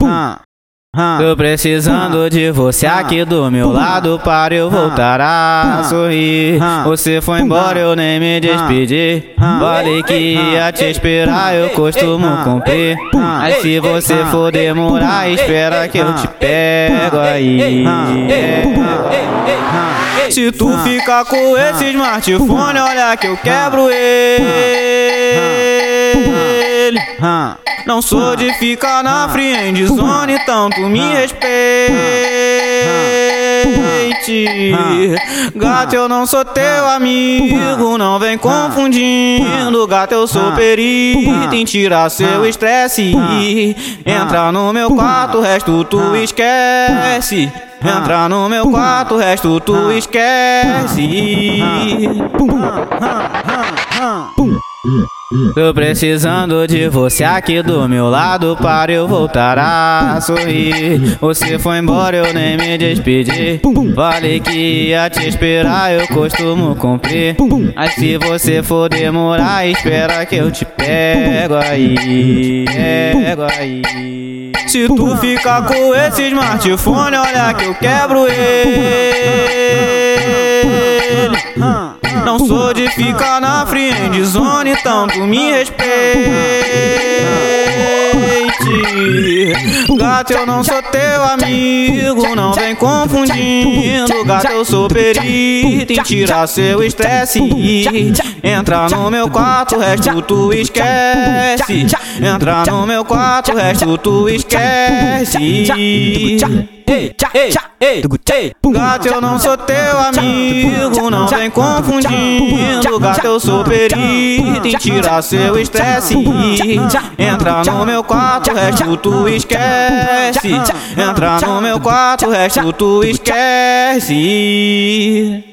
Tô precisando de você aqui do meu lado para eu voltar a sorrir. Você foi embora, eu nem me despedi. Falei que ia te esperar, eu costumo cumprir. Mas se você for demorar, espera que eu te pego aí. Se tu ficar com esse smartphone, olha que eu quebro ele. Não sou de ficar na friend zone, então tu me respeite. Gato, eu não sou teu amigo, não vem confundindo. Gato, eu sou perito em tirar seu estresse. Entra no meu quarto, o resto tu esquece. Entra no meu quarto, o resto tu esquece. Tô precisando de você aqui do meu lado para eu voltar a sorrir. Você foi embora, eu nem me despedi. Falei que ia te esperar, eu costumo cumprir. Mas se você for demorar, espera que eu te pego aí. Se tu ficar com esse smartphone, olha que eu quebro ele. Não sou de ficar na friend zone, então tu me respeite. Gato, eu não sou teu amigo, não vem confundindo. Gato, eu sou perito em tirar seu estresse. Entra no meu quarto, o resto tu esquece. Entra no meu quarto, o resto tu esquece. Gato, eu não sou teu amigo, não vem confundindo. Gato, eu sou perito em tirar seu estresse. Entra no meu quarto, o resto tu esquece. Entra no meu quarto, o resto tu esquece.